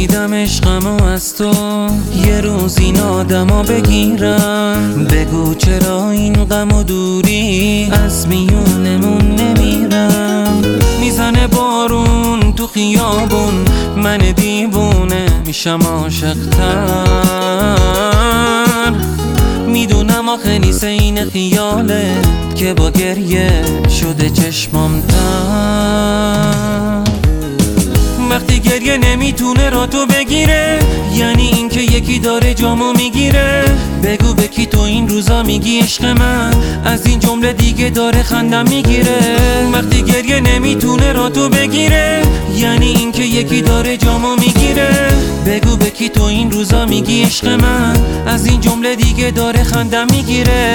پرسیدم عشقمو از تو، یه روز این آدمو بگیرم. بگو چرا این غم و دوری از میونمون نمیرم. میزنه بارون تو خیابون، من دیوونه میشم عاشق‌تر. میدونم آخه نیست این خیاله که با گریه شده چشمام تر. وقتی گریه نمیتونه را تو بگیره، یعنی این که یکی داره جامو میگیره. بگو به کی تو این روزا میگی عشق من، از این جمله دیگه داره خندم میگیره. وقتی گریه نمیتونه را تو بگیره، یعنی این که یکی داره جامو میگیره. بگو به کی تو این روزا میگی عشق من، از این جمله دیگه داره خندم میگیره.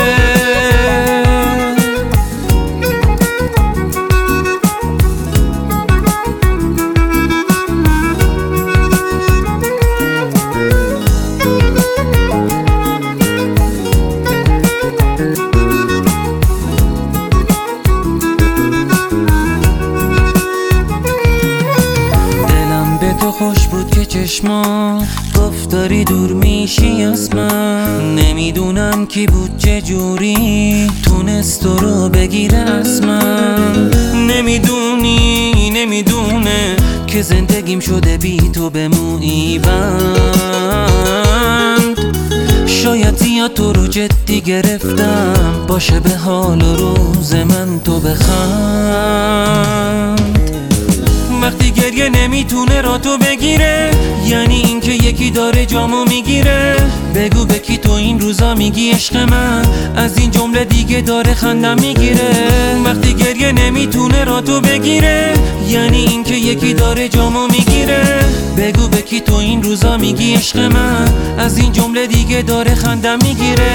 تو خوش بود که چشما گفت داری دور میشی از من. نمیدونم کی بود چه جوری تونست تو رو بگیره از من. نمیدونه که زندگیم شده بی تو به مویی بند. شاید زیاد تو رو جدی گرفتم، باشه به حال و روز من تو بخند. وقتی گریه نمیتونه را تو بگیره، یعنی این که یکی داره جامو میگیره. بگو به کی تو این روزا میگی عشق من، از این جمله دیگه داره خندم میگیره. وقتی گریه نمیتونه را تو بگیره، یعنی این که یکی داره جامو میگیره. بگو به کی تو این روزا میگی عشق من، از این جمله دیگه داره خندم میگیره.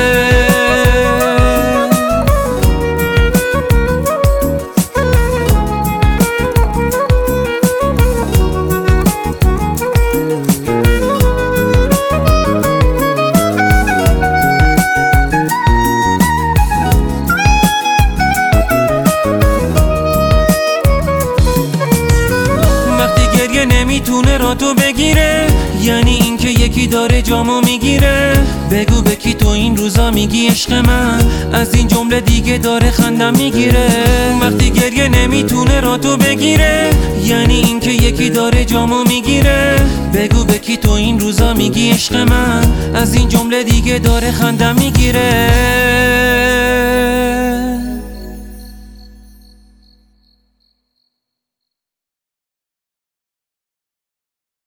نمیتونه را تو بگیره، یعنی این که یکی داره جامو میگیره. بگو به کی تو این روزا میگی عشق من، از این جمله دیگه داره خندم میگیره. وقتی گریه نمیتونه را تو بگیره، یعنی این که یکی داره جامو میگیره. بگو به کی تو این روزا میگی عشق من، از این جمله دیگه داره خندم میگیره.